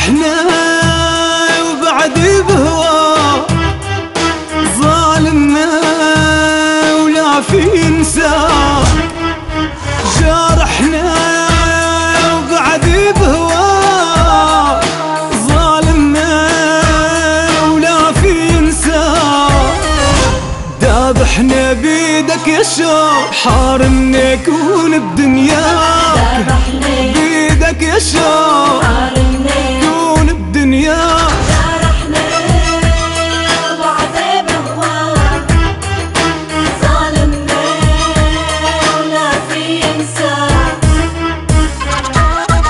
جارحنا وبعد بهوى ظالمنا ولا في انساه. جارحنا وبعد بهوى ظالمنا ولا في انساه. ذابحنا بيدك يا شوق حارمنا يكون بدنياك. بيدك يا شوق كون بدنياك.